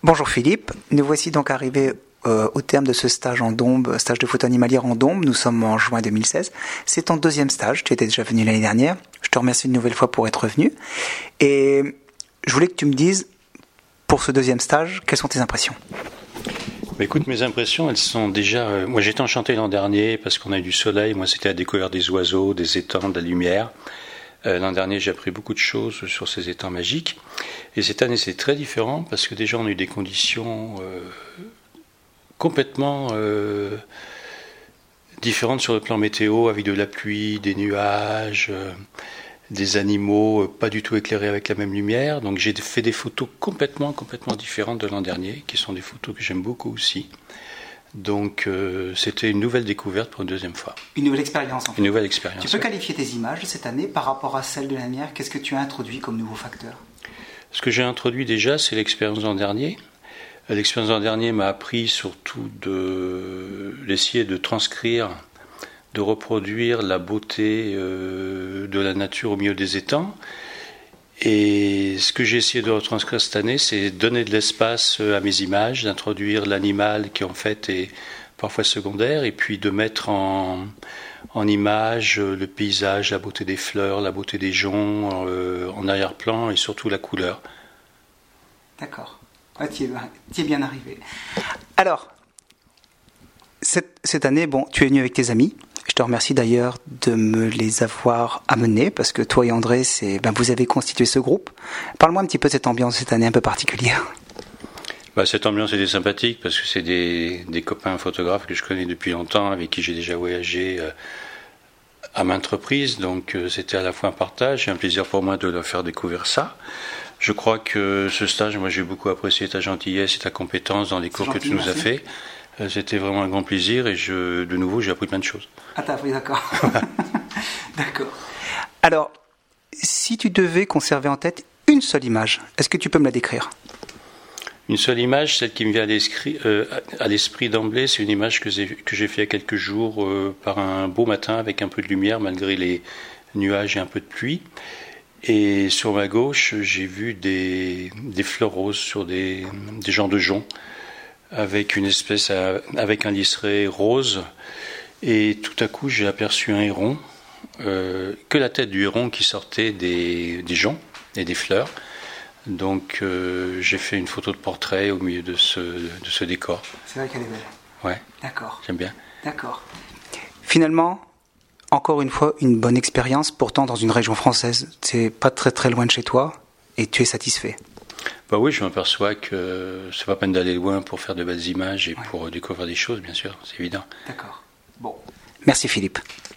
Bonjour Philippe, nous voici donc arrivés au terme de ce stage en Dombes, stage de photo animalière en Dombes. Nous sommes en juin 2016. C'est ton deuxième stage, tu étais déjà venu l'année dernière. Je te remercie une nouvelle fois pour être venu. Et je voulais que tu me dises, pour ce deuxième stage, quelles sont tes impressions ? Écoute, mes impressions, elles sont déjà... moi j'étais enchanté l'an dernier parce qu'on a eu du soleil. Moi c'était la découverte des oiseaux, des étangs, de la lumière. L'an dernier, j'ai appris beaucoup de choses sur ces étangs magiques. Et cette année, c'est très différent parce que déjà, on a eu des conditions complètement différentes sur le plan météo, avec de la pluie, des nuages, des animaux pas du tout éclairés avec la même lumière. Donc, j'ai fait des photos complètement différentes de l'an dernier, qui sont des photos que j'aime beaucoup aussi. Donc c'était une nouvelle découverte pour une deuxième fois. Une nouvelle expérience en fait. Une nouvelle expérience. Tu peux qualifier tes images cette année par rapport à celles de l'année dernière ? Qu'est-ce que tu as introduit comme nouveau facteur ? Ce que j'ai introduit déjà, c'est l'expérience l'an dernier. L'expérience l'an dernier m'a appris surtout d'essayer de transcrire, de reproduire la beauté de la nature au milieu des étangs. Et ce que j'ai essayé de retranscrire cette année, c'est donner de l'espace à mes images, d'introduire l'animal qui en fait est parfois secondaire, et puis de mettre en image le paysage, la beauté des fleurs, la beauté des joncs en arrière-plan et surtout la couleur. D'accord. Tu es bien arrivé. Alors, cette année, tu es venu avec tes amis. Je te remercie d'ailleurs de me les avoir amenés, parce que toi et André, vous avez constitué ce groupe. Parle-moi un petit peu de cette ambiance cette année un peu particulière. Cette ambiance était sympathique, parce que c'est des copains photographes que je connais depuis longtemps, avec qui j'ai déjà voyagé à maintes reprises. Donc c'était à la fois un partage et un plaisir pour moi de leur faire découvrir ça. Je crois que ce stage, moi j'ai beaucoup apprécié ta gentillesse et ta compétence dans les cours que tu nous as fait. C'était vraiment un grand plaisir et de nouveau j'ai appris plein de choses. Ah t'as appris, d'accord. D'accord. Alors, si tu devais conserver en tête une seule image, est-ce que tu peux me la décrire ? Une seule image, celle qui me vient à l'esprit d'emblée, c'est une image que j'ai faite il y a quelques jours par un beau matin avec un peu de lumière malgré les nuages et un peu de pluie. Et sur ma gauche, j'ai vu des fleurs roses sur des genres de joncs, avec avec un liseré rose, et tout à coup j'ai aperçu un héron, que la tête du héron qui sortait des joncs et des fleurs. Donc j'ai fait une photo de portrait au milieu de ce décor. C'est vrai qu'elle est belle. Ouais. D'accord. J'aime bien. D'accord. Finalement, encore une fois, une bonne expérience, pourtant dans une région française. C'est pas très très loin de chez toi, et tu es satisfait. Oui, je m'aperçois que c'est pas peine d'aller loin pour faire de belles images et pour découvrir des choses, bien sûr, c'est évident. D'accord. Bon. Merci Philippe.